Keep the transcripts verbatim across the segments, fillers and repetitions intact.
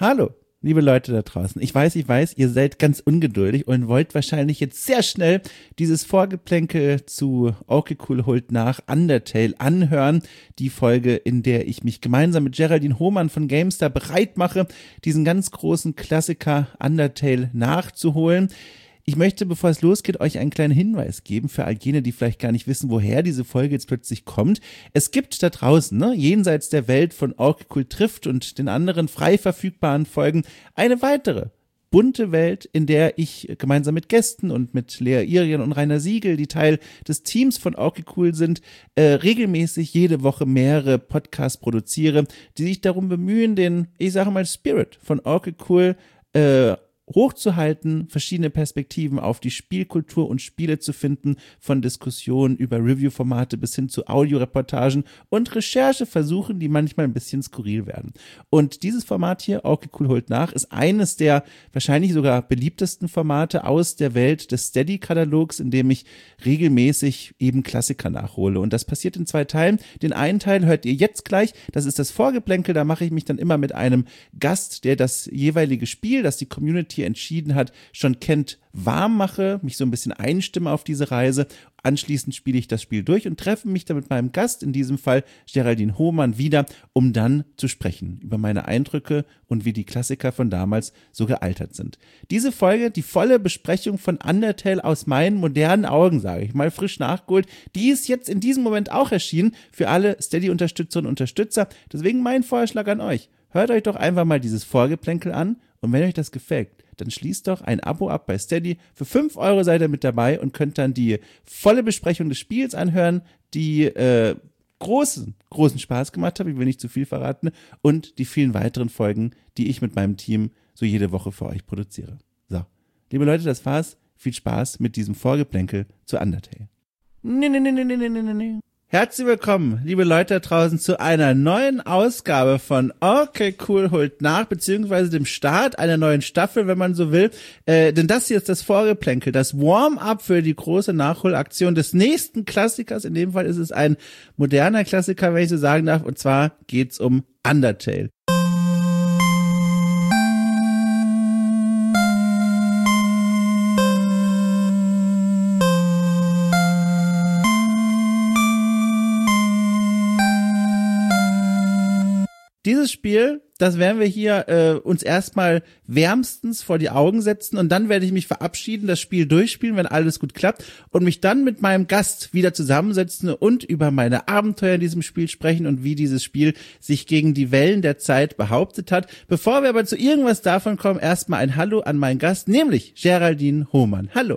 Hallo, liebe Leute da draußen. Ich weiß, ich weiß, ihr seid ganz ungeduldig und wollt wahrscheinlich jetzt sehr schnell dieses Vorgeplänkel zu Okay Cool holt nach Undertale anhören. Die Folge, in der ich mich gemeinsam mit Geraldine Hohmann von GameStar bereit mache, diesen ganz großen Klassiker Undertale nachzuholen. Ich möchte, bevor es losgeht, euch einen kleinen Hinweis geben für all jene, die vielleicht gar nicht wissen, woher diese Folge jetzt plötzlich kommt. Es gibt da draußen, ne, jenseits der Welt von Okay Cool trifft und den anderen frei verfügbaren Folgen, eine weitere bunte Welt, in der ich gemeinsam mit Gästen und mit Lea Irian und Rainer Siegel, die Teil des Teams von Okay Cool sind, äh, regelmäßig jede Woche mehrere Podcasts produziere, die sich darum bemühen, den, ich sage mal, Spirit von Okay Cool äh, hochzuhalten, verschiedene Perspektiven auf die Spielkultur und Spiele zu finden, von Diskussionen über Review-Formate bis hin zu Audioreportagen und Rechercheversuchen, die manchmal ein bisschen skurril werden. Und dieses Format hier, Okay Cool holt nach, ist eines der wahrscheinlich sogar beliebtesten Formate aus der Welt des Steady-Katalogs, in dem ich regelmäßig eben Klassiker nachhole. Und das passiert in zwei Teilen. Den einen Teil hört ihr jetzt gleich, das ist das Vorgeplänkel, da mache ich mich dann immer mit einem Gast, der das jeweilige Spiel, das die Community entschieden hat, schon kennt, warm mache, mich so ein bisschen einstimme auf diese Reise. Anschließend spiele ich das Spiel durch und treffe mich dann mit meinem Gast, in diesem Fall Geraldine Hohmann, wieder, um dann zu sprechen über meine Eindrücke und wie die Klassiker von damals so gealtert sind. Diese Folge, die volle Besprechung von Undertale aus meinen modernen Augen, sage ich mal, frisch nachgeholt, die ist jetzt in diesem Moment auch erschienen für alle Steady-Unterstützerinnen und Unterstützer. Deswegen mein Vorschlag an euch. Hört euch doch einfach mal dieses Vorgeplänkel an und wenn euch das gefällt, dann schließt doch ein Abo ab bei Steady. Für fünf Euro seid ihr mit dabei und könnt dann die volle Besprechung des Spiels anhören, die äh, großen, großen Spaß gemacht hat, ich will nicht zu viel verraten, und die vielen weiteren Folgen, die ich mit meinem Team so jede Woche für euch produziere. So, liebe Leute, das war's. Viel Spaß mit diesem Vorgeplänkel zu Undertale. Nee, nee, nee, nee, nee, nee, nee, nee. Herzlich willkommen, liebe Leute da draußen, zu einer neuen Ausgabe von Okay Cool holt nach, beziehungsweise dem Start einer neuen Staffel, wenn man so will. Äh, denn das hier ist das Vorgeplänkel, das Warm-up für die große Nachholaktion des nächsten Klassikers. In dem Fall ist es ein moderner Klassiker, wenn ich so sagen darf, und zwar geht's um Undertale. Dieses Spiel, das werden wir hier äh, uns erstmal wärmstens vor die Augen setzen und dann werde ich mich verabschieden, das Spiel durchspielen, wenn alles gut klappt und mich dann mit meinem Gast wieder zusammensetzen und über meine Abenteuer in diesem Spiel sprechen und wie dieses Spiel sich gegen die Wellen der Zeit behauptet hat. Bevor wir aber zu irgendwas davon kommen, erstmal ein Hallo an meinen Gast, nämlich Geraldine Hohmann. Hallo.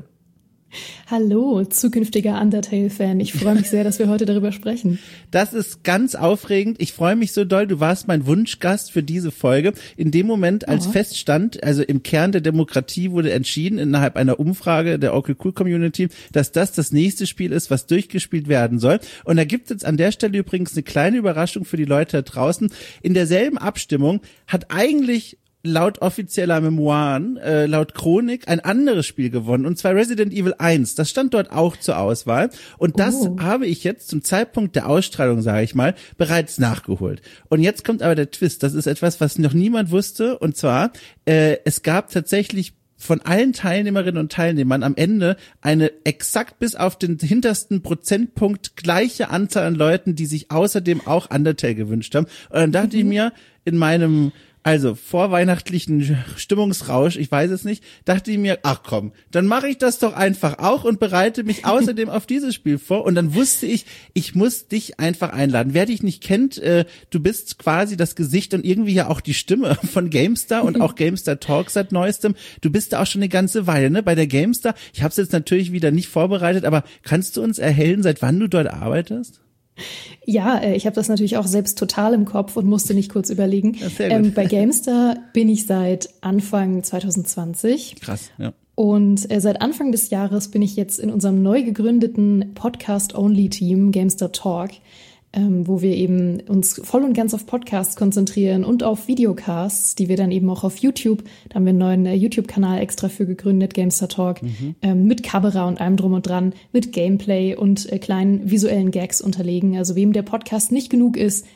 Hallo, zukünftiger Undertale-Fan. Ich freue mich sehr, dass wir heute darüber sprechen. Das ist ganz aufregend. Ich freue mich so doll. Du warst mein Wunschgast für diese Folge. In dem Moment, als oh. feststand, also im Kern der Demokratie wurde entschieden, innerhalb einer Umfrage der Okay Cool Community, dass das das nächste Spiel ist, was durchgespielt werden soll. Und da gibt es jetzt an der Stelle übrigens eine kleine Überraschung für die Leute da draußen. In derselben Abstimmung hat eigentlich laut offizieller Memoiren, äh, laut Chronik, ein anderes Spiel gewonnen, und zwar Resident Evil eins. Das stand dort auch zur Auswahl. Und das oh. habe ich jetzt zum Zeitpunkt der Ausstrahlung, sage ich mal, bereits nachgeholt. Und jetzt kommt aber der Twist. Das ist etwas, was noch niemand wusste. Und zwar, äh, es gab tatsächlich von allen Teilnehmerinnen und Teilnehmern am Ende eine exakt bis auf den hintersten Prozentpunkt gleiche Anzahl an Leuten, die sich außerdem auch Undertale gewünscht haben. Und dann dachte mhm. ich mir, in meinem Also vorweihnachtlichen Stimmungsrausch, ich weiß es nicht, dachte ich mir, ach komm, dann mache ich das doch einfach auch und bereite mich außerdem auf dieses Spiel vor. Und dann wusste ich, ich muss dich einfach einladen. Wer dich nicht kennt, äh, du bist quasi das Gesicht und irgendwie ja auch die Stimme von GameStar und auch GameStar Talk seit neuestem. Du bist da auch schon eine ganze Weile, ne, bei der GameStar. Ich habe es jetzt natürlich wieder nicht vorbereitet, aber kannst du uns erhellen, seit wann du dort arbeitest? Ja, ich habe das natürlich auch selbst total im Kopf und musste nicht kurz überlegen. Ähm, bei GameStar bin ich seit Anfang zwanzig zwanzig. Krass, ja. Und äh, seit Anfang des Jahres bin ich jetzt in unserem neu gegründeten Podcast-Only-Team GameStar Talk, ähm, wo wir eben uns voll und ganz auf Podcasts konzentrieren und auf Videocasts, die wir dann eben auch auf YouTube, da haben wir einen neuen äh, YouTube-Kanal extra für gegründet, GameStar Talk, mhm. ähm, mit Kamera und allem drum und dran, mit Gameplay und äh, kleinen visuellen Gags unterlegen. Also wem der Podcast nicht genug ist,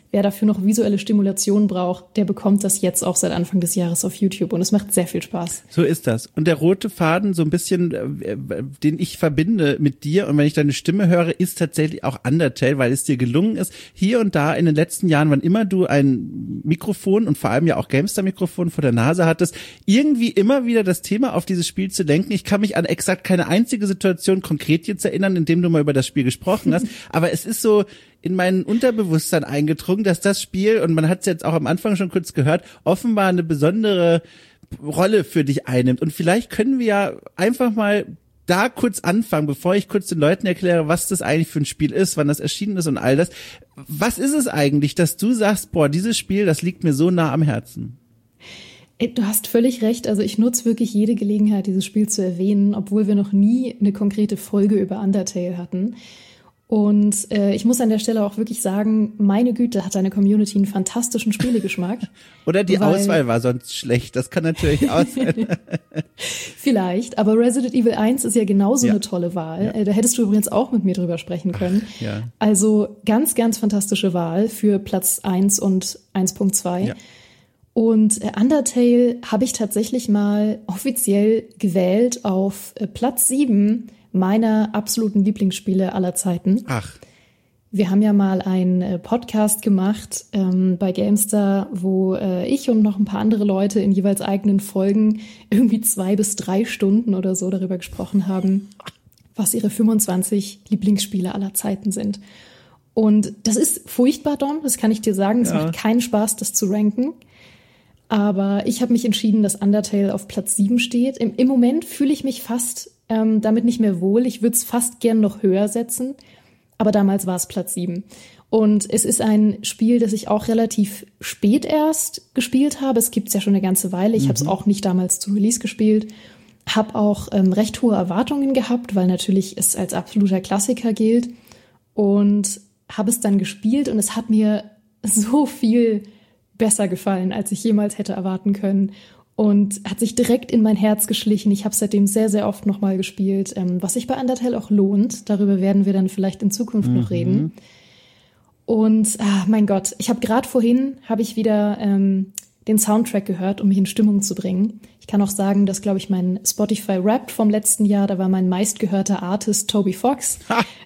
wer dafür noch visuelle Stimulation braucht, der bekommt das jetzt auch seit Anfang des Jahres auf YouTube und es macht sehr viel Spaß. So ist das. Und der rote Faden, so ein bisschen, äh, den ich verbinde mit dir und wenn ich deine Stimme höre, ist tatsächlich auch Undertale, weil es dir gelungen ist, hier und da in den letzten Jahren, wann immer du ein Mikrofon und vor allem ja auch GameStar-Mikrofon vor der Nase hattest, irgendwie immer wieder das Thema auf dieses Spiel zu lenken. Ich kann mich an exakt keine einzige Situation konkret jetzt erinnern, in dem du mal über das Spiel gesprochen hast, aber es ist so in mein Unterbewusstsein eingedrungen, dass das Spiel, und man hat es jetzt auch am Anfang schon kurz gehört, offenbar eine besondere Rolle für dich einnimmt. Und vielleicht können wir ja einfach mal da kurz anfangen, bevor ich kurz den Leuten erkläre, was das eigentlich für ein Spiel ist, wann das erschienen ist und all das. Was ist es eigentlich, dass du sagst, boah, dieses Spiel, das liegt mir so nah am Herzen? Du hast völlig recht. Also ich nutze wirklich jede Gelegenheit, dieses Spiel zu erwähnen, obwohl wir noch nie eine konkrete Folge über Undertale hatten. Und äh, ich muss an der Stelle auch wirklich sagen, meine Güte, hat deine Community einen fantastischen Spielegeschmack. Oder die weil, Auswahl war sonst schlecht, das kann natürlich auch sein. Vielleicht, aber Resident Evil eins ist ja genauso ja. eine tolle Wahl. Ja. Äh, da hättest du übrigens auch mit mir drüber sprechen können. Ja. Also ganz, ganz fantastische Wahl für Platz eins und eins Punkt zwei. Ja. Und äh, Undertale habe ich tatsächlich mal offiziell gewählt auf äh, Platz sieben meiner absoluten Lieblingsspiele aller Zeiten. Ach. Wir haben ja mal einen äh, Podcast gemacht ähm, bei GameStar, wo äh, ich und noch ein paar andere Leute in jeweils eigenen Folgen irgendwie zwei bis drei Stunden oder so darüber gesprochen haben, was ihre fünfundzwanzig Lieblingsspiele aller Zeiten sind. Und das ist furchtbar, Dom, das kann ich dir sagen. Es ja. macht keinen Spaß, das zu ranken. Aber ich habe mich entschieden, dass Undertale auf Platz sieben steht. Im, im Moment fühle ich mich fast ähm, damit nicht mehr wohl. Ich würde es fast gern noch höher setzen. Aber damals war es Platz sieben. Und es ist ein Spiel, das ich auch relativ spät erst gespielt habe. Es gibt es ja schon eine ganze Weile. Ich mhm. habe es auch nicht damals zu Release gespielt. Habe auch ähm, recht hohe Erwartungen gehabt, weil natürlich es als absoluter Klassiker gilt. Und habe es dann gespielt und es hat mir so viel besser gefallen, als ich jemals hätte erwarten können. Und hat sich direkt in mein Herz geschlichen. Ich habe seitdem sehr, sehr oft nochmal gespielt, ähm, was sich bei Undertale auch lohnt. Darüber werden wir dann vielleicht in Zukunft mhm. noch reden. Und ah, mein Gott, ich habe gerade vorhin, habe ich wieder ähm, den Soundtrack gehört, um mich in Stimmung zu bringen. Ich kann auch sagen, dass, glaube ich, mein Spotify-Rap vom letzten Jahr, da war mein meistgehörter Artist Toby Fox.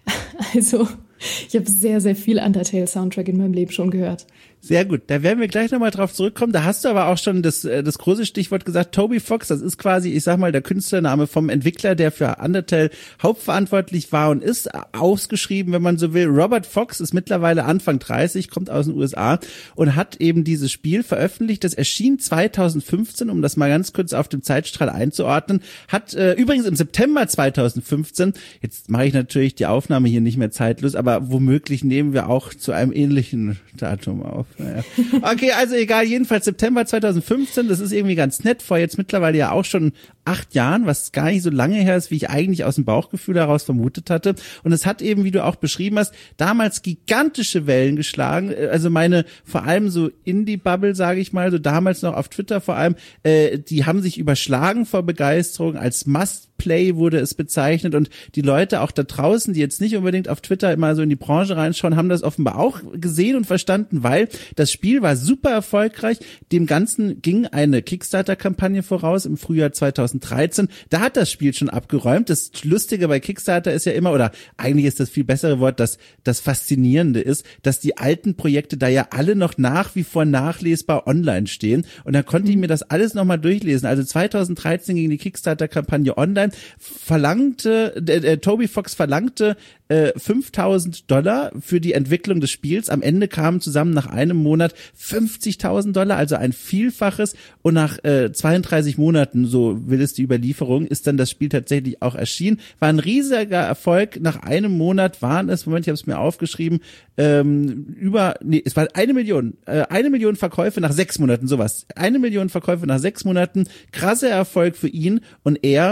Also ich habe sehr, sehr viel Undertale-Soundtrack in meinem Leben schon gehört. Sehr gut, da werden wir gleich nochmal drauf zurückkommen. Da hast du aber auch schon das, das große Stichwort gesagt, Toby Fox, das ist quasi, ich sag mal, der Künstlername vom Entwickler, der für Undertale hauptverantwortlich war und ist, ausgeschrieben, wenn man so will. Robert Fox ist mittlerweile Anfang dreißig, kommt aus den U S A und hat eben dieses Spiel veröffentlicht. Das erschien zweitausendfünfzehn, um das mal ganz kurz auf dem Zeitstrahl einzuordnen. Hat äh, übrigens im September zweitausendfünfzehn, jetzt mache ich natürlich die Aufnahme hier nicht mehr zeitlos, aber womöglich nehmen wir auch zu einem ähnlichen Datum auf. Naja. Okay, also egal, jedenfalls September zweitausendfünfzehn, das ist irgendwie ganz nett, vor jetzt mittlerweile ja auch schon acht Jahren, was gar nicht so lange her ist, wie ich eigentlich aus dem Bauchgefühl heraus vermutet hatte. Und es hat eben, wie du auch beschrieben hast, damals gigantische Wellen geschlagen. Also meine, vor allem so Indie-Bubble, sage ich mal, so damals noch auf Twitter vor allem, äh, die haben sich überschlagen vor Begeisterung. Als Must-Play wurde es bezeichnet und die Leute auch da draußen, die jetzt nicht unbedingt auf Twitter immer so in die Branche reinschauen, haben das offenbar auch gesehen und verstanden, weil das Spiel war super erfolgreich. Dem Ganzen ging eine Kickstarter-Kampagne voraus im Frühjahr zweitausenddreizehn. Da hat das Spiel schon abgeräumt. Das Lustige bei Kickstarter ist ja immer, oder eigentlich ist das viel bessere Wort, dass das Faszinierende ist, dass die alten Projekte da ja alle noch nach wie vor nachlesbar online stehen. Und da konnte ich mir das alles nochmal durchlesen. Also zweitausenddreizehn ging die Kickstarter-Kampagne online, verlangte, äh, äh, Toby Fox verlangte äh, fünftausend Dollar für die Entwicklung des Spiels. Am Ende kamen zusammen nach einem Monat fünfzigtausend Dollar, also ein Vielfaches. Und nach äh, zweiunddreißig Monaten, so will es die Überlieferung, ist dann das Spiel tatsächlich auch erschienen. War ein riesiger Erfolg. Nach einem Monat waren es, Moment, ich habe es mir aufgeschrieben, ähm, über, nee, es war eine Million, äh, eine Million Verkäufe nach sechs Monaten, sowas. Eine Million Verkäufe nach sechs Monaten, krasser Erfolg für ihn und er, und das war das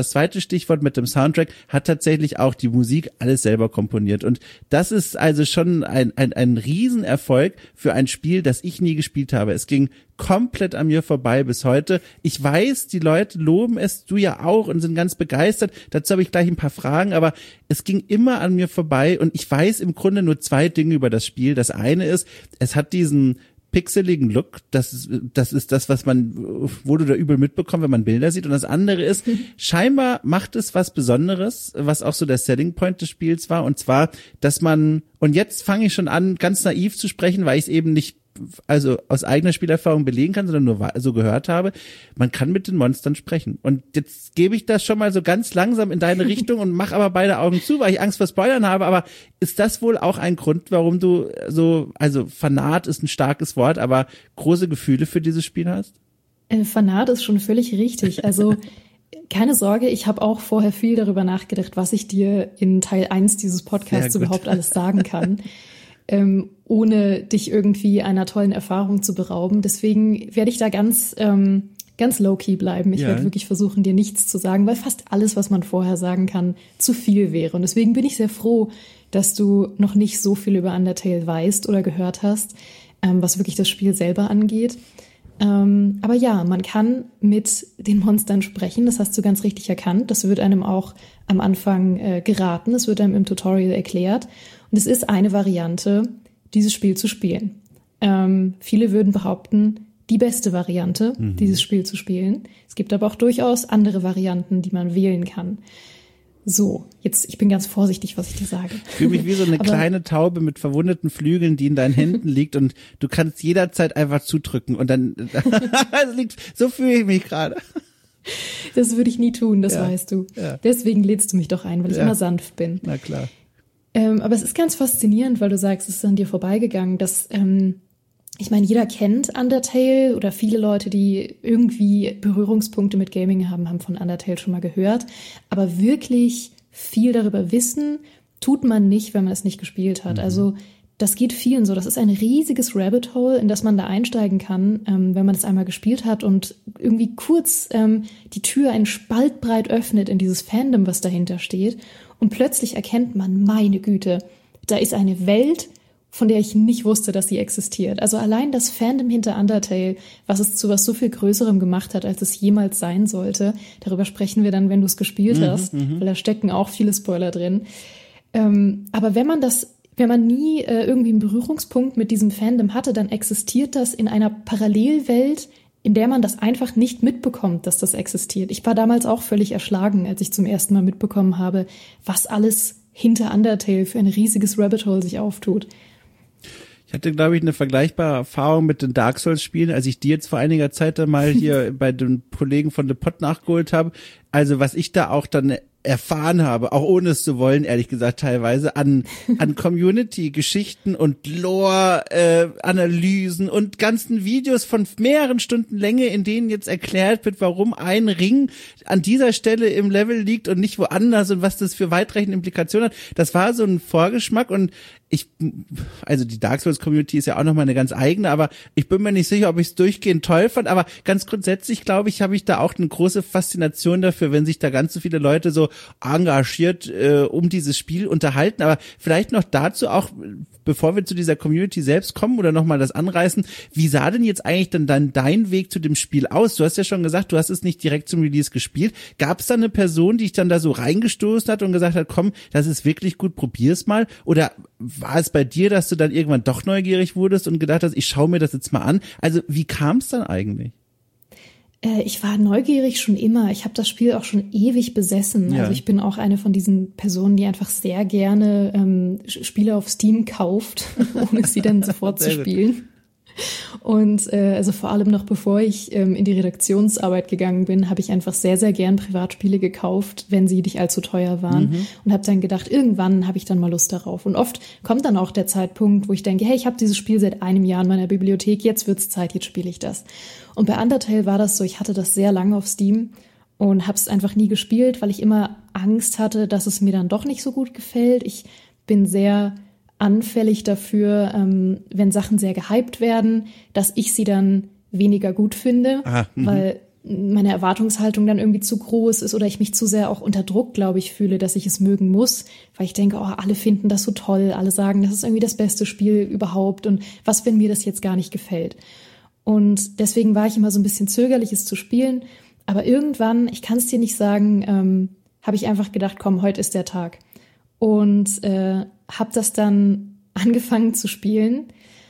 das zweite Stichwort mit dem Soundtrack, hat tatsächlich auch die Musik alles selber komponiert. Und das ist also schon ein, ein, ein Riesenerfolg für ein Spiel, das ich nie gespielt habe. Es ging komplett an mir vorbei bis heute. Ich weiß, die Leute loben es, du ja auch, und sind ganz begeistert. Dazu habe ich gleich ein paar Fragen, aber es ging immer an mir vorbei und ich weiß im Grunde nur zwei Dinge über das Spiel. Das eine ist, es hat diesen pixeligen Look, das ist, das ist das, was man, wo du da übel mitbekommst, wenn man Bilder sieht. Und das andere ist, scheinbar macht es was Besonderes, was auch so der Selling Point des Spiels war, und zwar, dass man, und jetzt fange ich schon an, ganz naiv zu sprechen, weil ich es eben nicht also aus eigener Spielerfahrung belegen kann, sondern nur so gehört habe, man kann mit den Monstern sprechen. Und jetzt gebe ich das schon mal so ganz langsam in deine Richtung und mach aber beide Augen zu, weil ich Angst vor Spoilern habe, aber ist das wohl auch ein Grund, warum du so, also Fanat ist ein starkes Wort, aber große Gefühle für dieses Spiel hast? Äh, Fanat ist schon völlig richtig. Also keine Sorge, ich habe auch vorher viel darüber nachgedacht, was ich dir in Teil eins dieses Podcasts überhaupt alles sagen kann. Ähm, ohne dich irgendwie einer tollen Erfahrung zu berauben. Deswegen werde ich da ganz, ähm, ganz low-key bleiben. Ich ja. werde wirklich versuchen, dir nichts zu sagen, weil fast alles, was man vorher sagen kann, zu viel wäre. Und deswegen bin ich sehr froh, dass du noch nicht so viel über Undertale weißt oder gehört hast, ähm, was wirklich das Spiel selber angeht. Ähm, aber ja, man kann mit den Monstern sprechen, das hast du ganz richtig erkannt. Das wird einem auch am Anfang äh, geraten, das wird einem im Tutorial erklärt. Und es ist eine Variante, dieses Spiel zu spielen. Ähm, viele würden behaupten, die beste Variante, mhm. dieses Spiel zu spielen. Es gibt aber auch durchaus andere Varianten, die man wählen kann. So, jetzt, ich bin ganz vorsichtig, was ich dir sage. Ich fühle mich wie so eine aber, kleine Taube mit verwundeten Flügeln, die in deinen Händen liegt, und du kannst jederzeit einfach zudrücken und dann, das liegt, so fühle ich mich gerade. Das würde ich nie tun, das ja, weißt du. Ja. Deswegen lädst du mich doch ein, weil ich ja. immer sanft bin. Na klar. Ähm, aber es ist ganz faszinierend, weil du sagst, es ist an dir vorbeigegangen, dass, ähm, ich meine, jeder kennt Undertale, oder viele Leute, die irgendwie Berührungspunkte mit Gaming haben, haben von Undertale schon mal gehört. Aber wirklich viel darüber wissen, tut man nicht, wenn man es nicht gespielt hat. Mhm. Also das geht vielen so. Das ist ein riesiges Rabbit Hole, in das man da einsteigen kann, ähm, wenn man es einmal gespielt hat und irgendwie kurz ähm, die Tür einen Spalt breit öffnet in dieses Fandom, was dahinter steht. Und plötzlich erkennt man, meine Güte, da ist eine Welt, von der ich nicht wusste, dass sie existiert. Also allein das Fandom hinter Undertale, was es zu was so viel Größerem gemacht hat, als es jemals sein sollte. Darüber sprechen wir dann, wenn du es gespielt mhm, hast, weil da stecken auch viele Spoiler drin. Ähm, aber wenn man das, wenn man nie äh, irgendwie einen Berührungspunkt mit diesem Fandom hatte, dann existiert das in einer Parallelwelt, in der man das einfach nicht mitbekommt, dass das existiert. Ich war damals auch völlig erschlagen, als ich zum ersten Mal mitbekommen habe, was alles hinter Undertale für ein riesiges Rabbit Hole sich auftut. Ich hatte, glaube ich, eine vergleichbare Erfahrung mit den Dark Souls-Spielen, als ich die jetzt vor einiger Zeit dann mal hier bei den Kollegen von The Pod nachgeholt habe. Also was ich da auch dann erfahren habe, auch ohne es zu wollen, ehrlich gesagt teilweise, an an Community-Geschichten und Lore-Analysen äh, und ganzen Videos von mehreren Stunden Länge, in denen jetzt erklärt wird, warum ein Ring an dieser Stelle im Level liegt und nicht woanders und was das für weitreichende Implikationen hat. Das war so ein Vorgeschmack, und ich, also die Dark Souls Community ist ja auch nochmal eine ganz eigene, aber ich bin mir nicht sicher, ob ich es durchgehend toll fand, aber ganz grundsätzlich, glaube ich, habe ich da auch eine große Faszination dafür, wenn sich da ganz so viele Leute so engagiert äh, um dieses Spiel unterhalten. Aber vielleicht noch dazu auch, bevor wir zu dieser Community selbst kommen oder nochmal das anreißen, wie sah denn jetzt eigentlich dann, dann dein Weg zu dem Spiel aus? Du hast ja schon gesagt, du hast es nicht direkt zum Release gespielt. Gab es da eine Person, die dich dann da so reingestoßen hat und gesagt hat, komm, das ist wirklich gut, probier's mal? Oder war es bei dir, dass du dann irgendwann doch neugierig wurdest und gedacht hast, ich schaue mir das jetzt mal an? Also wie kam es dann eigentlich? Äh, ich war neugierig schon immer. Ich habe das Spiel auch schon ewig besessen. Ja. Also ich bin auch eine von diesen Personen, die einfach sehr gerne ähm, Spiele auf Steam kauft, ohne sie dann sofort zu spielen. Und äh, also vor allem noch bevor ich ähm, in die Redaktionsarbeit gegangen bin, habe ich einfach sehr, sehr gern Privatspiele gekauft, wenn sie nicht allzu teuer waren. Mhm. Und habe dann gedacht, irgendwann habe ich dann mal Lust darauf. Und oft kommt dann auch der Zeitpunkt, wo ich denke, hey, ich habe dieses Spiel seit einem Jahr in meiner Bibliothek, jetzt wird's Zeit, jetzt spiele ich das. Und bei Undertale war das so, ich hatte das sehr lange auf Steam und habe es einfach nie gespielt, weil ich immer Angst hatte, dass es mir dann doch nicht so gut gefällt. Ich bin sehr anfällig dafür, ähm, wenn Sachen sehr gehypt werden, dass ich sie dann weniger gut finde, Aha, weil meine Erwartungshaltung dann irgendwie zu groß ist oder ich mich zu sehr auch unter Druck, glaube ich, fühle, dass ich es mögen muss, weil ich denke, oh, alle finden das so toll, alle sagen, das ist irgendwie das beste Spiel überhaupt und was, wenn mir das jetzt gar nicht gefällt? Und deswegen war ich immer so ein bisschen zögerlich, es zu spielen, aber irgendwann, ich kann es dir nicht sagen, ähm, habe ich einfach gedacht, komm, heute ist der Tag und äh, habe das dann angefangen zu spielen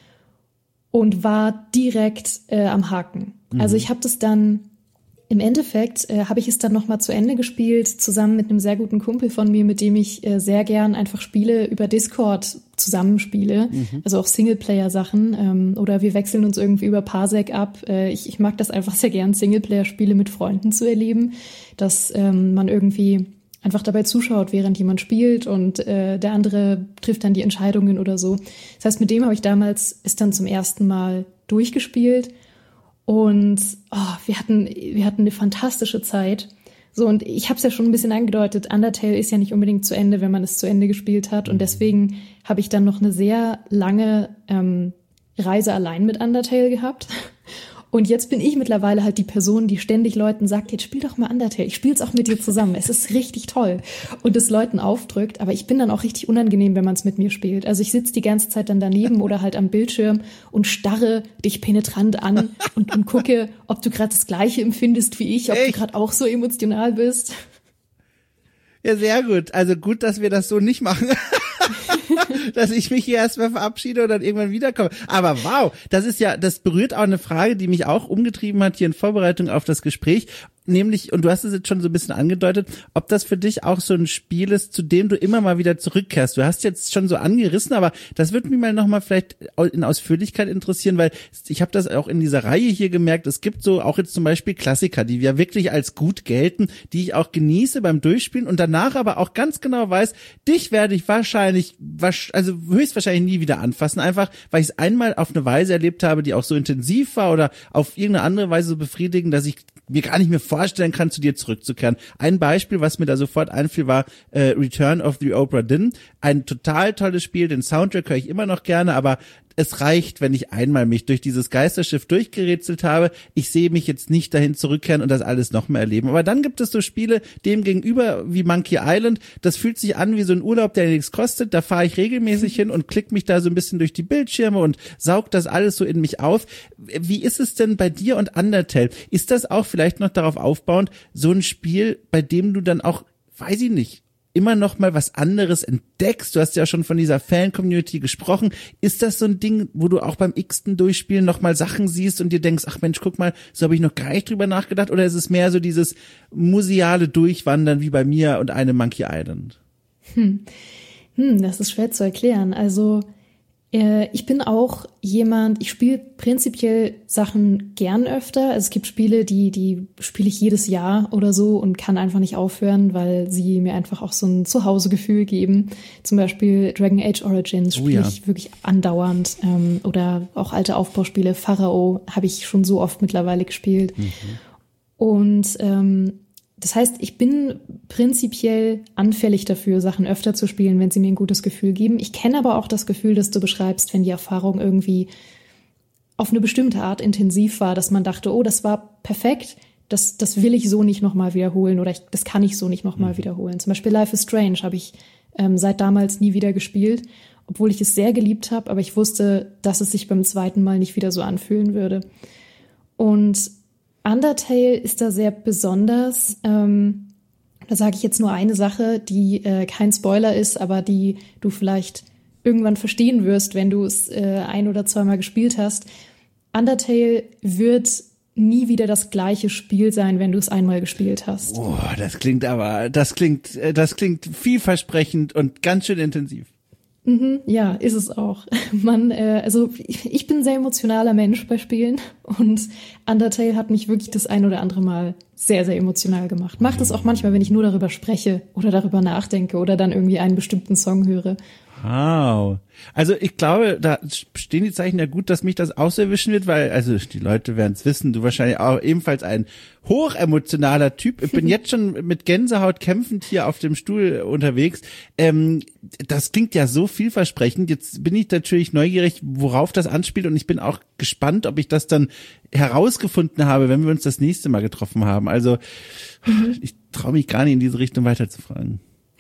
und war direkt äh, am Haken. Mhm. Also ich habe das dann Im Endeffekt äh, habe ich es dann nochmal zu Ende gespielt, zusammen mit einem sehr guten Kumpel von mir, mit dem ich äh, sehr gern einfach Spiele über Discord zusammenspiele, mhm. also auch Singleplayer-Sachen ähm, oder wir wechseln uns irgendwie über Parsec ab. Äh, ich, ich mag das einfach sehr gern, Singleplayer-Spiele mit Freunden zu erleben, dass ähm, man irgendwie einfach dabei zuschaut, während jemand spielt und äh, der andere trifft dann die Entscheidungen oder so. Das heißt, mit dem habe ich damals es dann zum ersten Mal durchgespielt. Und oh, wir hatten wir hatten eine fantastische Zeit. So, und ich habe es ja schon ein bisschen angedeutet, Undertale ist ja nicht unbedingt zu Ende, wenn man es zu Ende gespielt hat. Und deswegen habe ich dann noch eine sehr lange ähm, Reise allein mit Undertale gehabt. Und jetzt bin ich mittlerweile halt die Person, die ständig Leuten sagt, jetzt spiel doch mal Undertale, ich spiel's auch mit dir zusammen, es ist richtig toll. Und es Leuten aufdrückt, aber ich bin dann auch richtig unangenehm, wenn man es mit mir spielt. Also ich sitze die ganze Zeit dann daneben oder halt am Bildschirm und starre dich penetrant an und, und gucke, ob du gerade das Gleiche empfindest wie ich, ob Echt? du gerade auch so emotional bist. Ja, sehr gut. Also gut, dass wir das so nicht machen. Dass ich mich hier erstmal verabschiede und dann irgendwann wiederkomme. Aber wow, das ist ja, das berührt auch eine Frage, die mich auch umgetrieben hat hier in Vorbereitung auf das Gespräch. Nämlich, und du hast es jetzt schon so ein bisschen angedeutet, ob das für dich auch so ein Spiel ist, zu dem du immer mal wieder zurückkehrst. Du hast jetzt schon so angerissen, aber das würde mich mal nochmal vielleicht in Ausführlichkeit interessieren, weil ich habe das auch in dieser Reihe hier gemerkt, es gibt so auch jetzt zum Beispiel Klassiker, die ja wirklich als gut gelten, die ich auch genieße beim Durchspielen und danach aber auch ganz genau weiß, dich werde ich wahrscheinlich, also höchstwahrscheinlich nie wieder anfassen, einfach weil ich es einmal auf eine Weise erlebt habe, die auch so intensiv war oder auf irgendeine andere Weise so befriedigend, dass ich mir gar nicht mehr vorstellen kann, zu dir zurückzukehren. Ein Beispiel, was mir da sofort einfiel, war äh, Return of the Obra Dinn. Ein total tolles Spiel, den Soundtrack höre ich immer noch gerne, aber es reicht, wenn ich einmal mich durch dieses Geisterschiff durchgerätselt habe. Ich sehe mich jetzt nicht dahin zurückkehren und das alles noch mehr erleben. Aber dann gibt es so Spiele dem gegenüber wie Monkey Island. Das fühlt sich an wie so ein Urlaub, der nichts kostet. Da fahre ich regelmäßig hin und klick mich da so ein bisschen durch die Bildschirme und saug das alles so in mich auf. Wie ist es denn bei dir und Undertale? Ist das auch vielleicht noch darauf aufbauend, so ein Spiel, bei dem du dann auch, weiß ich nicht, immer noch mal was anderes entdeckst? Du hast ja schon von dieser Fan-Community gesprochen. Ist das so ein Ding, wo du auch beim x-ten Durchspielen noch mal Sachen siehst und dir denkst, ach Mensch, guck mal, so habe ich noch gar nicht drüber nachgedacht? Oder ist es mehr so dieses museale Durchwandern wie bei mir und einem Monkey Island? Hm. Hm, das ist schwer zu erklären. Also äh, ich bin auch jemand, ich spiele prinzipiell Sachen gern öfter. Also es gibt Spiele, die die spiele ich jedes Jahr oder so und kann einfach nicht aufhören, weil sie mir einfach auch so ein Zuhausegefühl geben. Zum Beispiel Dragon Age Origins spiele oh ja. ich wirklich andauernd. Ähm, oder auch alte Aufbauspiele, Pharao habe ich schon so oft mittlerweile gespielt. Mhm. Und ähm, das heißt, ich bin prinzipiell anfällig dafür, Sachen öfter zu spielen, wenn sie mir ein gutes Gefühl geben. Ich kenne aber auch das Gefühl, das du beschreibst, wenn die Erfahrung irgendwie auf eine bestimmte Art intensiv war, dass man dachte, oh, das war perfekt, das, das will ich so nicht nochmal wiederholen oder ich, das kann ich so nicht nochmal mhm. wiederholen. Zum Beispiel Life is Strange habe ich ähm, seit damals nie wieder gespielt, obwohl ich es sehr geliebt habe, aber ich wusste, dass es sich beim zweiten Mal nicht wieder so anfühlen würde. Und Undertale ist da sehr besonders. Ähm, da sage ich jetzt nur eine Sache, die äh, kein Spoiler ist, aber die du vielleicht irgendwann verstehen wirst, wenn du es äh, ein- oder zweimal gespielt hast. Undertale wird nie wieder das gleiche Spiel sein, wenn du es einmal gespielt hast. Oh, das klingt aber, das klingt, das klingt vielversprechend und ganz schön intensiv. Mhm, ja, ist es auch. Man, äh, also ich bin ein sehr emotionaler Mensch bei Spielen und Undertale hat mich wirklich das ein oder andere Mal sehr, sehr emotional gemacht. Macht es auch manchmal, wenn ich nur darüber spreche oder darüber nachdenke oder dann irgendwie einen bestimmten Song höre. Wow. Also ich glaube, da stehen die Zeichen ja gut, dass mich das auch so erwischen wird, weil, also die Leute werden es wissen, du wahrscheinlich auch ebenfalls ein hochemotionaler Typ. Ich bin jetzt schon mit Gänsehaut kämpfend hier auf dem Stuhl unterwegs. Ähm, das klingt ja so vielversprechend. Jetzt bin ich natürlich neugierig, worauf das anspielt, und ich bin auch gespannt, ob ich das dann herausgefunden habe, wenn wir uns das nächste Mal getroffen haben. Also mhm. ich traue mich gar nicht in diese Richtung weiterzufragen.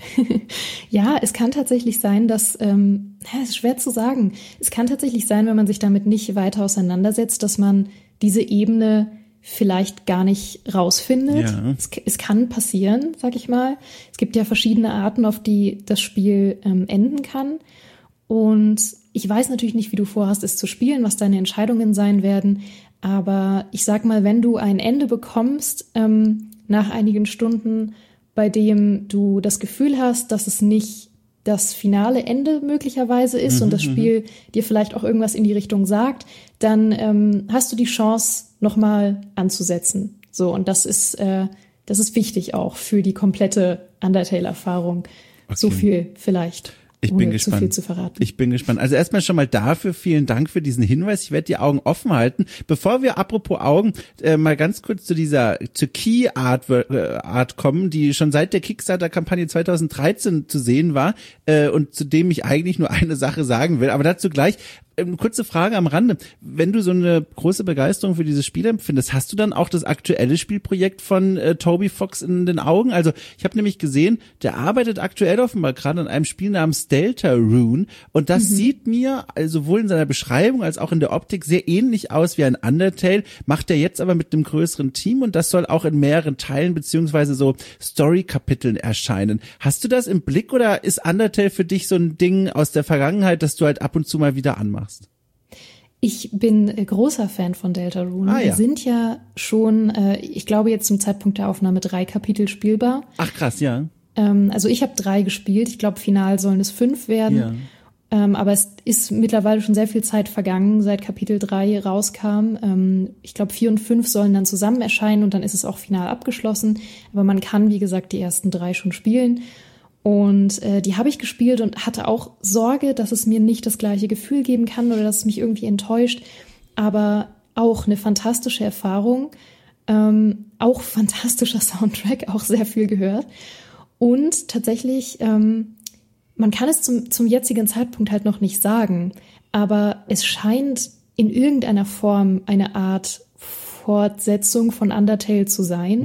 Ja, es kann tatsächlich sein, dass, ähm, es ist schwer zu sagen, es kann tatsächlich sein, wenn man sich damit nicht weiter auseinandersetzt, dass man diese Ebene vielleicht gar nicht rausfindet. Ja. Es, es kann passieren, sag ich mal. Es gibt ja verschiedene Arten, auf die das Spiel ähm, enden kann. Und ich weiß natürlich nicht, wie du vorhast, es zu spielen, was deine Entscheidungen sein werden. Aber ich sag mal, wenn du ein Ende bekommst, ähm, nach einigen Stunden, bei dem du das Gefühl hast, dass es nicht das finale Ende möglicherweise ist mhm, und das Spiel dir vielleicht auch irgendwas in die Richtung sagt, dann ähm, hast du die Chance, nochmal anzusetzen. So, und das ist, äh, das ist wichtig auch für die komplette Undertale-Erfahrung. Okay. So viel vielleicht. Ich bin gespannt. Zu viel zu verraten. Ich bin gespannt. Also erstmal schon mal dafür vielen Dank für diesen Hinweis. Ich werde die Augen offen halten. Bevor wir apropos Augen äh, mal ganz kurz zu dieser zur Key Art, äh, Art kommen, die schon seit der Kickstarter-Kampagne zwanzig dreizehn zu sehen war äh, und zu dem ich eigentlich nur eine Sache sagen will. Aber dazu gleich. Ähm, kurze Frage am Rande. Wenn du so eine große Begeisterung für dieses Spiel empfindest, hast du dann auch das aktuelle Spielprojekt von äh, Toby Fox in den Augen? Also ich habe nämlich gesehen, der arbeitet aktuell offenbar gerade an einem Spiel namens Deltarune, und das mhm. sieht mir also sowohl in seiner Beschreibung als auch in der Optik sehr ähnlich aus wie ein Undertale, macht er jetzt aber mit einem größeren Team, und das soll auch in mehreren Teilen beziehungsweise so Story-Kapiteln erscheinen. Hast du das im Blick, oder ist Undertale für dich so ein Ding aus der Vergangenheit, das du halt ab und zu mal wieder anmachst? Ich bin großer Fan von Deltarune. Ah, ja. Wir sind ja schon, äh, ich glaube jetzt zum Zeitpunkt der Aufnahme drei Kapitel spielbar. Ach krass, ja. Ähm, also ich habe drei gespielt. Ich glaube, final sollen es fünf werden. Ja. Ähm, aber es ist mittlerweile schon sehr viel Zeit vergangen, seit Kapitel drei rauskam. Ähm, ich glaube, vier und fünf sollen dann zusammen erscheinen und dann ist es auch final abgeschlossen. Aber man kann, wie gesagt, die ersten drei schon spielen. Und äh, die habe ich gespielt und hatte auch Sorge, dass es mir nicht das gleiche Gefühl geben kann oder dass es mich irgendwie enttäuscht. Aber auch eine fantastische Erfahrung, ähm, auch fantastischer Soundtrack, auch sehr viel gehört. Und tatsächlich, ähm, man kann es zum, zum jetzigen Zeitpunkt halt noch nicht sagen, aber es scheint in irgendeiner Form eine Art Fortsetzung von Undertale zu sein.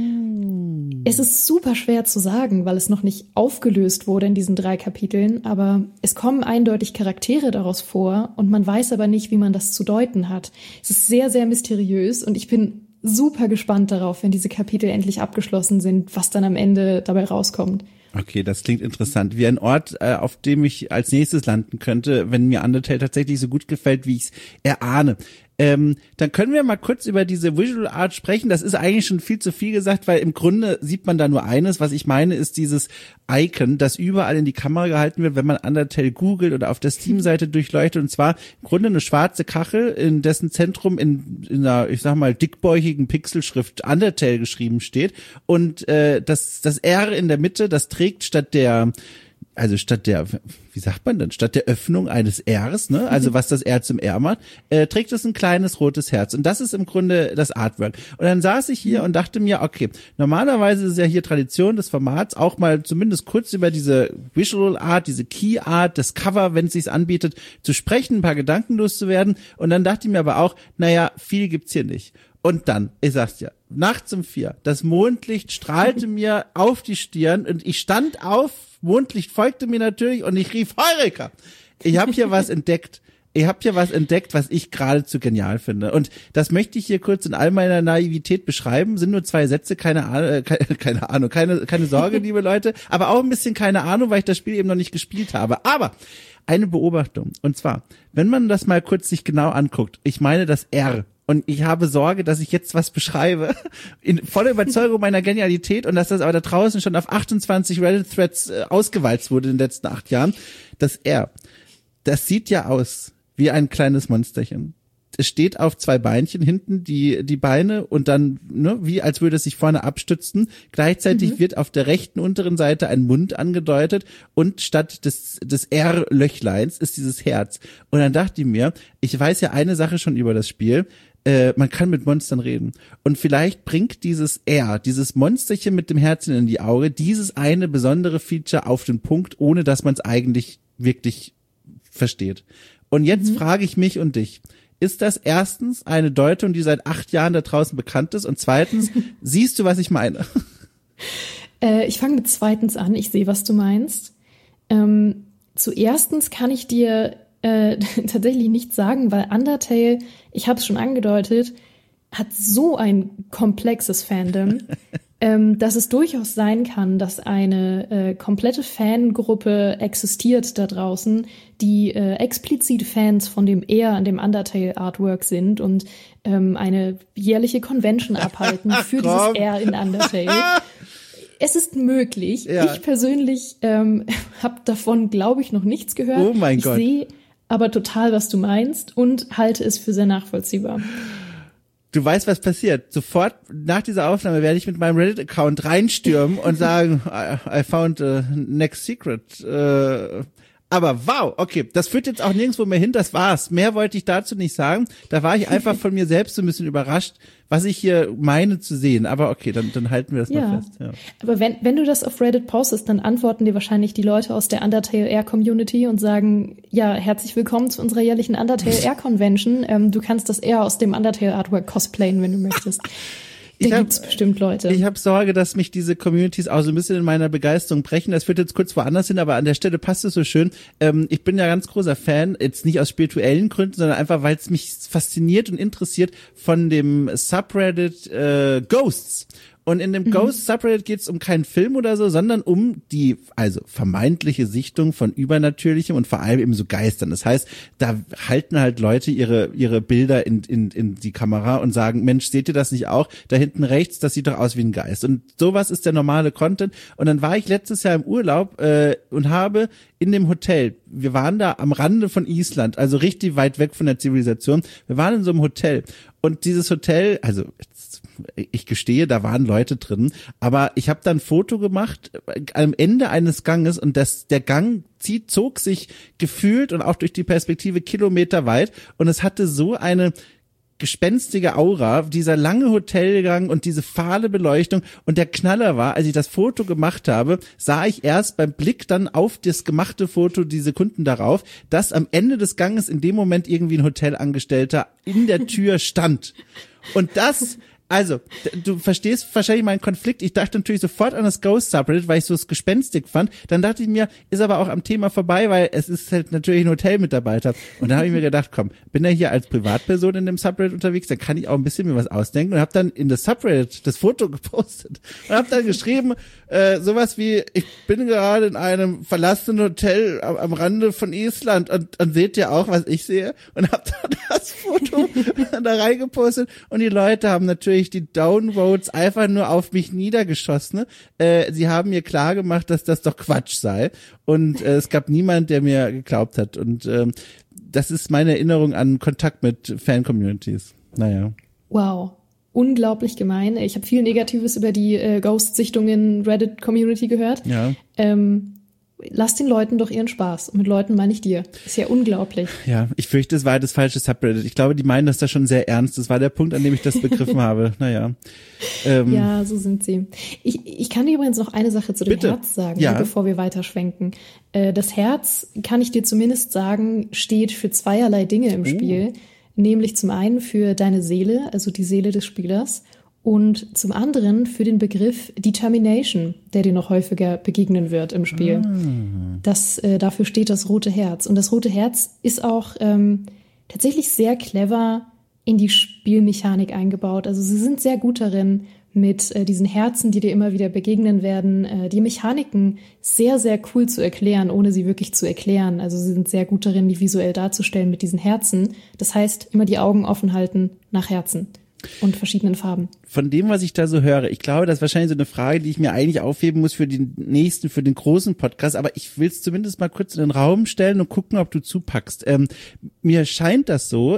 Mm. Es ist super schwer zu sagen, weil es noch nicht aufgelöst wurde in diesen drei Kapiteln, aber es kommen eindeutig Charaktere daraus vor und man weiß aber nicht, wie man das zu deuten hat. Es ist sehr, sehr mysteriös und ich bin super gespannt darauf, wenn diese Kapitel endlich abgeschlossen sind, was dann am Ende dabei rauskommt. Okay, das klingt interessant. Wie ein Ort, äh, auf dem ich als nächstes landen könnte, wenn mir Undertale tatsächlich so gut gefällt, wie ich es erahne. Ähm, dann können wir mal kurz über diese Visual Art sprechen. Das ist eigentlich schon viel zu viel gesagt, weil im Grunde sieht man da nur eines. Was ich meine, ist dieses Icon, das überall in die Kamera gehalten wird, wenn man Undertale googelt oder auf der Steam-Seite durchleuchtet. Und zwar im Grunde eine schwarze Kachel, in dessen Zentrum in, in einer, ich sag mal, dickbäuchigen Pixelschrift Undertale geschrieben steht. Und äh, das, das R in der Mitte, das trägt statt der Also statt der, wie sagt man denn, statt der Öffnung eines Rs, ne, also was das R zum R macht, äh, trägt es ein kleines rotes Herz. Und das ist im Grunde das Artwork. Und dann saß ich hier und dachte mir, okay, normalerweise ist es ja hier Tradition des Formats, auch mal zumindest kurz über diese Visual Art, diese Key Art, das Cover, wenn es sich anbietet, zu sprechen, ein paar Gedanken loszuwerden. Und dann dachte ich mir aber auch, naja, viel gibt's hier nicht. Und dann, ich sag's dir, nachts um vier, das Mondlicht strahlte mir auf die Stirn und ich stand auf, Mondlicht folgte mir natürlich und ich rief, Heureka! Ich habe hier was entdeckt. Ich habe hier was entdeckt, was ich geradezu genial finde. Und das möchte ich hier kurz in all meiner Naivität beschreiben. Sind nur zwei Sätze, keine Ahnung, äh, keine, keine Ahnung, keine, keine Sorge, liebe Leute. Aber auch ein bisschen keine Ahnung, weil ich das Spiel eben noch nicht gespielt habe. Aber eine Beobachtung. Und zwar, wenn man das mal kurz sich genau anguckt, ich meine das R. Und ich habe Sorge, dass ich jetzt was beschreibe, in voller Überzeugung meiner Genialität, und dass das aber da draußen schon auf achtundzwanzig Reddit-Threads äh, ausgewalzt wurde in den letzten acht Jahren. Das R, das sieht ja aus wie ein kleines Monsterchen. es steht auf zwei Beinchen, hinten die die Beine und dann, ne, wie als würde es sich vorne abstützen. Gleichzeitig mhm. wird auf der rechten unteren Seite ein Mund angedeutet und statt des des R-Löchleins ist dieses Herz. Und dann dachte ich mir, ich weiß ja eine Sache schon über das Spiel, äh, man kann mit Monstern reden. Und vielleicht bringt dieses R, dieses Monsterchen mit dem Herzen in die Auge, dieses eine besondere Feature auf den Punkt, ohne dass man es eigentlich wirklich versteht. Und jetzt mhm. frage ich mich und dich, ist das erstens eine Deutung, die seit acht Jahren da draußen bekannt ist? Und zweitens, siehst du, was ich meine? Äh, ich fange mit zweitens an. Ich sehe, was du meinst. Ähm, zuerstens kann ich dir äh, tatsächlich nichts sagen, weil Undertale, ich habe es schon angedeutet, hat so ein komplexes Fandom, ähm, dass es durchaus sein kann, dass eine äh, komplette Fangruppe existiert da draußen, die äh, explizit Fans von dem eher an dem Undertale-Artwork sind und ähm, eine jährliche Convention abhalten für dieses R in Undertale. Es ist möglich. Ja. Ich persönlich ähm, habe davon, glaube ich, noch nichts gehört. Oh mein ich Gott. Ich sehe aber total, was du meinst und halte es für sehr nachvollziehbar. Du weißt, was passiert. Sofort nach dieser Aufnahme werde ich mit meinem Reddit-Account reinstürmen und sagen, I, I found a next secret. Äh, aber wow, okay, das führt jetzt auch nirgendwo mehr hin, das war's. Mehr wollte ich dazu nicht sagen. Da war ich einfach von mir selbst so ein bisschen überrascht, was ich hier meine zu sehen. Aber okay, dann, dann halten wir das ja. mal fest. Ja. Aber wenn, wenn du das auf Reddit postest, dann antworten dir wahrscheinlich die Leute aus der Undertale Air Community und sagen, ja, herzlich willkommen zu unserer jährlichen Undertale Air Convention. Ähm, du kannst das eher aus dem Undertale Artwork cosplayen, wenn du möchtest. Da ich gibt's hab, bestimmt Leute. Ich habe Sorge, dass mich diese Communities auch so ein bisschen in meiner Begeisterung brechen. Das führt jetzt kurz woanders hin, aber an der Stelle passt es so schön. Ähm, ich bin ja ganz großer Fan, jetzt nicht aus spirituellen Gründen, sondern einfach, weil es mich fasziniert und interessiert von dem Subreddit äh, Ghosts. Und in dem mhm. Ghost Subreddit geht es um keinen Film oder so, sondern um die, also vermeintliche Sichtung von Übernatürlichem und vor allem eben so Geistern. Das heißt, da halten halt Leute ihre ihre Bilder in in in die Kamera und sagen, Mensch, seht ihr das nicht auch? Da hinten rechts, das sieht doch aus wie ein Geist. Und sowas ist der normale Content. Und dann war ich letztes Jahr im Urlaub äh, und habe in dem Hotel, wir waren da am Rande von Island, also richtig weit weg von der Zivilisation. Wir waren in so einem Hotel. Und dieses Hotel, also ich gestehe, da waren Leute drin, aber ich habe dann ein Foto gemacht am Ende eines Ganges und das, der Gang zieht, zog sich gefühlt und auch durch die Perspektive Kilometer weit und es hatte so eine gespenstige Aura, dieser lange Hotelgang und diese fahle Beleuchtung und der Knaller war, als ich das Foto gemacht habe, sah ich erst beim Blick dann auf das gemachte Foto die Sekunden darauf, dass am Ende des Ganges in dem Moment irgendwie ein Hotelangestellter in der Tür stand. Und das Also, du verstehst wahrscheinlich meinen Konflikt. Ich dachte natürlich sofort an das Ghost Subreddit, weil ich so es gespenstig fand. Dann dachte ich mir, ist aber auch am Thema vorbei, weil es ist halt natürlich ein Hotelmitarbeiter. Und dann habe ich mir gedacht, komm, bin ja hier als Privatperson in dem Subreddit unterwegs, dann kann ich auch ein bisschen mir was ausdenken und habe dann in das Subreddit das Foto gepostet und habe dann geschrieben, äh, sowas wie, ich bin gerade in einem verlassenen Hotel am, am Rande von Island und, und seht ihr auch, was ich sehe? Und habe dann das Foto da reingepostet und die Leute haben natürlich die Downvotes einfach nur auf mich niedergeschossen. Äh, sie haben mir klar gemacht, dass das doch Quatsch sei. Und äh, es gab niemand, der mir geglaubt hat. Und ähm, das ist meine Erinnerung an Kontakt mit Fan-Communities. Naja. Wow. Unglaublich gemein. Ich habe viel Negatives über die äh, Ghost-Sichtungen Reddit-Community gehört. Ja. Ähm, Lass den Leuten doch ihren Spaß. Und mit Leuten meine ich dir. Ist ja unglaublich. Ja, ich fürchte, es war das falsche Subreddit. Ich glaube, die meinen das da schon sehr ernst. Das war der Punkt, an dem ich das begriffen habe. Naja. Ähm, ja, so sind sie. Ich, ich kann dir übrigens noch eine Sache zu dem bitte. Herz sagen, ja. bevor wir weiterschwenken. Äh, das Herz, kann ich dir zumindest sagen, steht für zweierlei Dinge im Spiel. Uh. Nämlich zum einen für deine Seele, also die Seele des Spielers. Und zum anderen für den Begriff Determination, der dir noch häufiger begegnen wird im Spiel. Ah. Das, äh, dafür steht das Rote Herz. Und das Rote Herz ist auch ähm, tatsächlich sehr clever in die Spielmechanik eingebaut. Also sie sind sehr gut darin, mit äh, diesen Herzen, die dir immer wieder begegnen werden, äh, die Mechaniken sehr, sehr cool zu erklären, ohne sie wirklich zu erklären. Also sie sind sehr gut darin, die visuell darzustellen mit diesen Herzen. Das heißt, immer die Augen offen halten nach Herzen. Und verschiedenen Farben. Von dem, was ich da so höre, ich glaube, das ist wahrscheinlich so eine Frage, die ich mir eigentlich aufheben muss für den nächsten, für den großen Podcast, aber ich will es zumindest mal kurz in den Raum stellen und gucken, ob du zupackst. Ähm, mir scheint das so,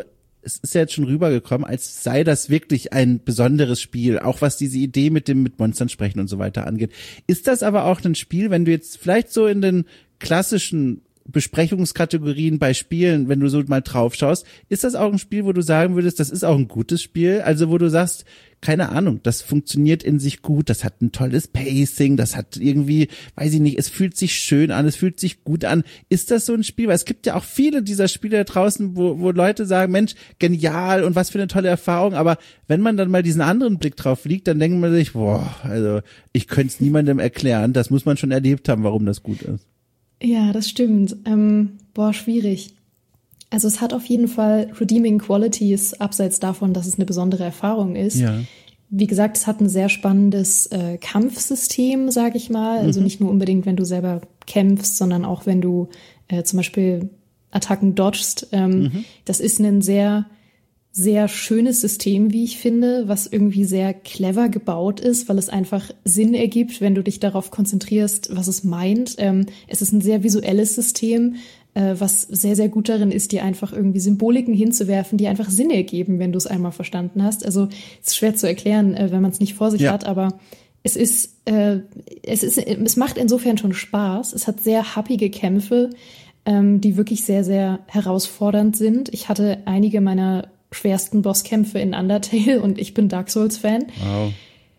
es ist ja jetzt schon rübergekommen, als sei das wirklich ein besonderes Spiel, auch was diese Idee mit dem mit Monstern sprechen und so weiter angeht. Ist das aber auch ein Spiel, wenn du jetzt vielleicht so in den klassischen Besprechungskategorien bei Spielen, wenn du so mal drauf schaust, ist das auch ein Spiel, wo du sagen würdest, das ist auch ein gutes Spiel? Also wo du sagst, keine Ahnung, das funktioniert in sich gut, das hat ein tolles Pacing, das hat irgendwie, weiß ich nicht, es fühlt sich schön an, es fühlt sich gut an. Ist das so ein Spiel? Weil es gibt ja auch viele dieser Spiele da draußen, wo, wo Leute sagen, Mensch, genial und was für eine tolle Erfahrung, aber wenn man dann mal diesen anderen Blick drauf liegt, dann denkt man sich, boah, also ich könnte es niemandem erklären, das muss man schon erlebt haben, warum das gut ist. Ja, das stimmt. Ähm, boah, schwierig. Also es hat auf jeden Fall redeeming qualities, abseits davon, dass es eine besondere Erfahrung ist. Ja. Wie gesagt, es hat ein sehr spannendes äh, Kampfsystem, sage ich mal. Also Mhm. nicht nur unbedingt, wenn du selber kämpfst, sondern auch, wenn du äh, zum Beispiel Attacken dodgst. Ähm, Mhm. Das ist ein sehr, sehr schönes System, wie ich finde, was irgendwie sehr clever gebaut ist, weil es einfach Sinn ergibt, wenn du dich darauf konzentrierst, was es meint. Ähm, es ist ein sehr visuelles System, äh, was sehr, sehr gut darin ist, dir einfach irgendwie Symboliken hinzuwerfen, die einfach Sinn ergeben, wenn du es einmal verstanden hast. Also es ist schwer zu erklären, äh, wenn man es nicht vor sich Ja. hat, aber es ist, äh, es ist, es macht insofern schon Spaß. Es hat sehr happige Kämpfe, ähm, die wirklich sehr, sehr herausfordernd sind. Ich hatte einige meiner schwersten Bosskämpfe in Undertale und ich bin Dark Souls-Fan. Wow.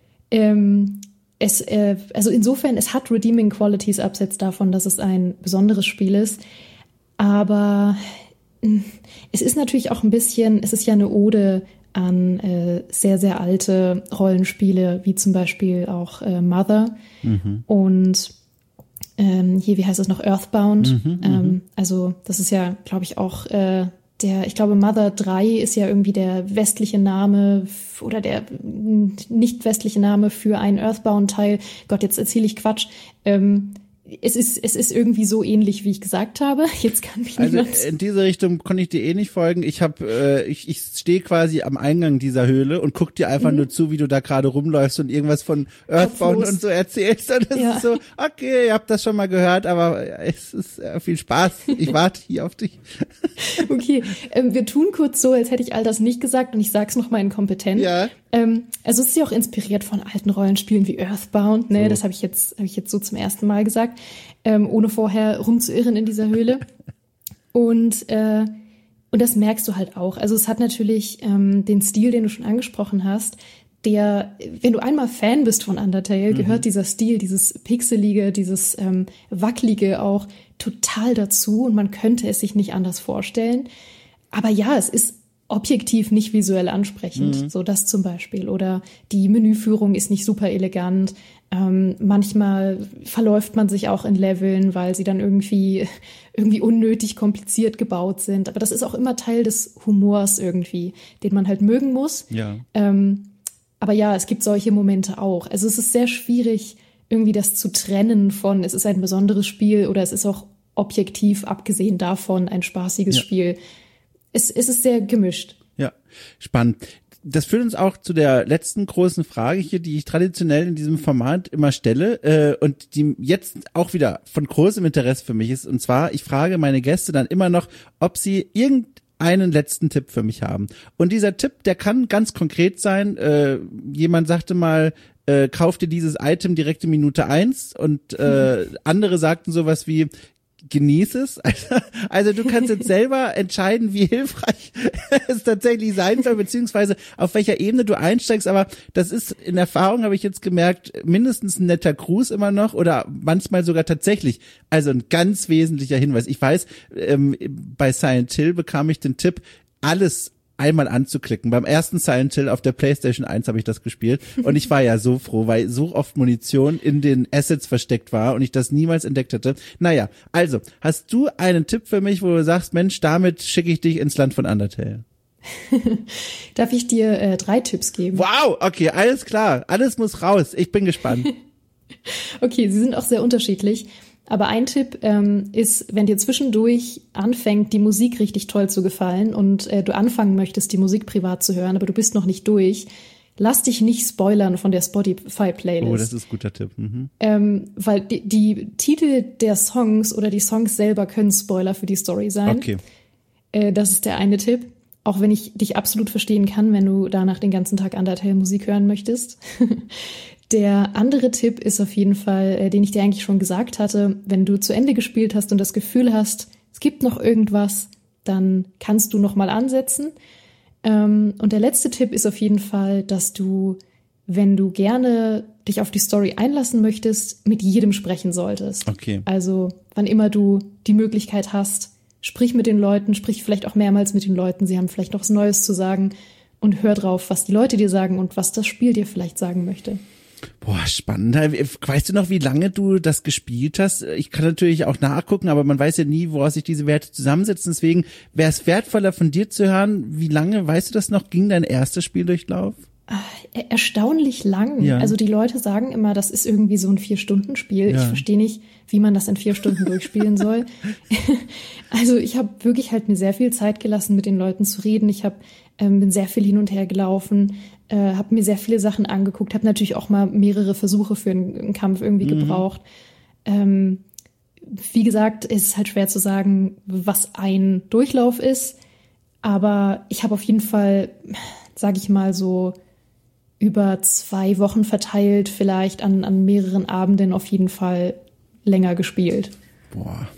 Ähm, es, äh, also insofern, es hat redeeming qualities, abseits davon, dass es ein besonderes Spiel ist. Aber mh, es ist natürlich auch ein bisschen, es ist ja eine Ode an äh, sehr, sehr alte Rollenspiele, wie zum Beispiel auch äh, Mother. Mhm. Und ähm, hier, wie heißt es noch, Earthbound. Mhm, ähm, also das ist ja, glaube ich, auch äh, der, ich glaube, Mother drei ist ja irgendwie der westliche Name f- oder der mm, nicht westliche Name für einen Earthbound-Teil. Gott, jetzt erzähle ich Quatsch. Ähm, es ist, es ist irgendwie so ähnlich, wie ich gesagt habe. Jetzt kann mich Also niemand... in diese Richtung konnte ich dir eh nicht folgen. Ich habe, äh, ich, ich stehe quasi am Eingang dieser Höhle und guck dir einfach Mhm. nur zu, wie du da gerade rumläufst und irgendwas von Earthbound Kopflos. und so erzählst. Und es Ja. ist so, okay, ihr habt das schon mal gehört, aber es ist äh, viel Spaß. Ich warte hier auf dich. Okay, ähm, wir tun kurz so, als hätte ich all das nicht gesagt und ich sag's nochmal inkompetent. Ja. Ähm, also es ist ja auch inspiriert von alten Rollenspielen wie Earthbound, ne? So. Das habe ich jetzt, habe ich jetzt so zum ersten Mal gesagt, ähm, ohne vorher rumzuirren in dieser Höhle. Und äh, und das merkst du halt auch. Also es hat natürlich ähm, den Stil, den du schon angesprochen hast, der, wenn du einmal Fan bist von Undertale, gehört dieser Stil, dieses Pixelige, dieses ähm, Wackelige auch total dazu und man könnte es sich nicht anders vorstellen. Aber ja, es ist objektiv nicht visuell ansprechend, Mhm. so das zum Beispiel. Oder die Menüführung ist nicht super elegant. Ähm, manchmal verläuft man sich auch in Leveln, weil sie dann irgendwie, irgendwie unnötig kompliziert gebaut sind. Aber das ist auch immer Teil des Humors irgendwie, den man halt mögen muss. Ja. Ähm, aber ja, es gibt solche Momente auch. Also es ist sehr schwierig, irgendwie das zu trennen von, es ist ein besonderes Spiel oder es ist auch objektiv, abgesehen davon, ein spaßiges Ja. Spiel. Es, es ist sehr gemischt. Ja, spannend. Das führt uns auch zu der letzten großen Frage hier, die ich traditionell in diesem Format immer stelle äh, und die jetzt auch wieder von großem Interesse für mich ist. Und zwar, ich frage meine Gäste dann immer noch, ob sie irgendeinen letzten Tipp für mich haben. Und dieser Tipp, der kann ganz konkret sein. Äh, jemand sagte mal, äh, kauf dir dieses Item direkt in Minute eins und äh, andere sagten sowas wie, genieß es. Also, also du kannst jetzt selber entscheiden, wie hilfreich es tatsächlich sein soll, beziehungsweise auf welcher Ebene du einsteigst. Aber das ist in Erfahrung, habe ich jetzt gemerkt, mindestens ein netter Gruß immer noch oder manchmal sogar tatsächlich. Also ein ganz wesentlicher Hinweis. Ich weiß, ähm, bei Silent Hill bekam ich den Tipp, alles einmal anzuklicken. Beim ersten Silent Hill auf der PlayStation eins habe ich das gespielt und ich war ja so froh, weil so oft Munition in den Assets versteckt war und ich das niemals entdeckt hätte. Naja, also, hast du einen Tipp für mich, wo du sagst, Mensch, damit schicke ich dich ins Land von Undertale? Darf ich dir äh, drei Tipps geben? Wow, okay, alles klar, alles muss raus. Ich bin gespannt. Okay, sie sind auch sehr unterschiedlich. Aber ein Tipp ähm, ist, wenn dir zwischendurch anfängt, die Musik richtig toll zu gefallen und äh, du anfangen möchtest, die Musik privat zu hören, aber du bist noch nicht durch, lass dich nicht spoilern von der Spotify-Playlist. Oh, das ist ein guter Tipp. Mhm. Ähm, weil die, die Titel der Songs oder die Songs selber können Spoiler für die Story sein. Okay. Äh, das ist der eine Tipp. auch wenn ich dich absolut verstehen kann, wenn du danach den ganzen Tag Undertale Musik hören möchtest. Der andere Tipp ist auf jeden Fall, äh, den ich dir eigentlich schon gesagt hatte, wenn du zu Ende gespielt hast und das Gefühl hast, es gibt noch irgendwas, dann kannst du noch mal ansetzen. Ähm, und der letzte Tipp ist auf jeden Fall, dass du, wenn du gerne dich auf die Story einlassen möchtest, mit jedem sprechen solltest. Okay. Also wann immer du die Möglichkeit hast, sprich mit den Leuten, sprich vielleicht auch mehrmals mit den Leuten. Sie haben vielleicht noch was Neues zu sagen und hör drauf, was die Leute dir sagen und was das Spiel dir vielleicht sagen möchte. Boah, spannend. Weißt du noch, wie lange du das gespielt hast? Ich kann natürlich auch nachgucken, aber man weiß ja nie, woraus sich diese Werte zusammensetzen. Deswegen wäre es wertvoller von dir zu hören, wie lange, weißt du das noch, ging dein erster Spieldurchlauf? Erstaunlich lang. Ja. Also die Leute sagen immer, das ist irgendwie so ein Vier-Stunden-Spiel. Ja. Ich verstehe nicht, wie man das in vier Stunden durchspielen soll. Also ich habe wirklich halt mir sehr viel Zeit gelassen, mit den Leuten zu reden. Ich hab, ähm, bin sehr viel hin und her gelaufen, äh, habe mir sehr viele Sachen angeguckt, habe natürlich auch mal mehrere Versuche für einen, einen Kampf irgendwie mhm. gebraucht. Ähm, wie gesagt, es ist halt schwer zu sagen, was ein Durchlauf ist. Aber ich habe auf jeden Fall, sage ich mal so, über zwei Wochen verteilt, vielleicht an, an mehreren Abenden auf jeden Fall länger gespielt. Boah.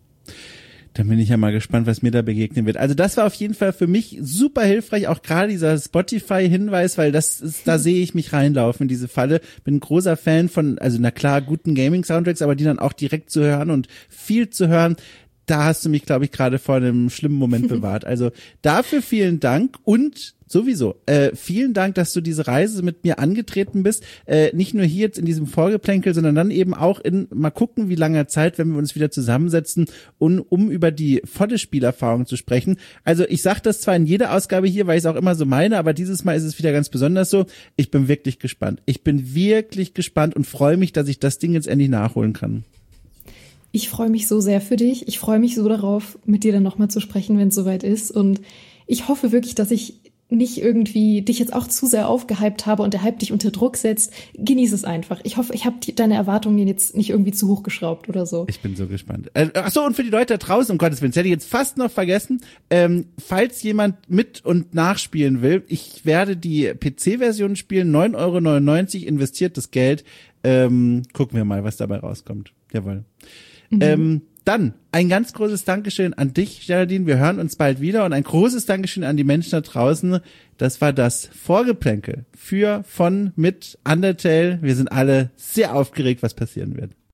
Dann bin ich ja mal gespannt, was mir da begegnen wird. Also das war auf jeden Fall für mich super hilfreich, auch gerade dieser Spotify-Hinweis, weil das ist, da sehe ich mich reinlaufen in diese Falle. Bin ein großer Fan von, also na klar, guten Gaming-Soundtracks, aber die dann auch direkt zu hören und viel zu hören. Da hast du mich, glaube ich, gerade vor einem schlimmen Moment bewahrt. Also dafür vielen Dank und sowieso äh, vielen Dank, dass du diese Reise mit mir angetreten bist. Äh, nicht nur hier jetzt in diesem Vorgeplänkel, sondern dann eben auch in mal gucken, wie langer Zeit, wenn wir uns wieder zusammensetzen, und, um über die volle Spielerfahrung zu sprechen. Also ich sage das zwar in jeder Ausgabe hier, weil ich es auch immer so meine, aber dieses Mal ist es wieder ganz besonders so. Ich bin wirklich gespannt. Ich bin wirklich gespannt und freue mich, dass ich das Ding jetzt endlich nachholen kann. Ich freue mich so sehr für dich. Ich freue mich so darauf, mit dir dann nochmal zu sprechen, wenn es soweit ist. Und ich hoffe wirklich, dass ich nicht irgendwie dich jetzt auch zu sehr aufgehypt habe und der Hype dich unter Druck setzt. Genieß es einfach. Ich hoffe, ich habe deine Erwartungen jetzt nicht irgendwie zu hoch geschraubt oder so. Ich bin so gespannt. Äh, ach so, und für die Leute da draußen, um Gottes Willen, das hätte ich jetzt fast noch vergessen, ähm, falls jemand mit und nachspielen will, ich werde die P C-Version spielen, neun Euro neunundneunzig, investiert das Geld. Ähm, gucken wir mal, was dabei rauskommt. Jawohl. Mhm. Ähm, dann ein ganz großes Dankeschön an dich, Geraldine. Wir hören uns bald wieder und ein großes Dankeschön an die Menschen da draußen. Das war das Vorgeplänkel für, von, mit Undertale. Wir sind alle sehr aufgeregt, was passieren wird.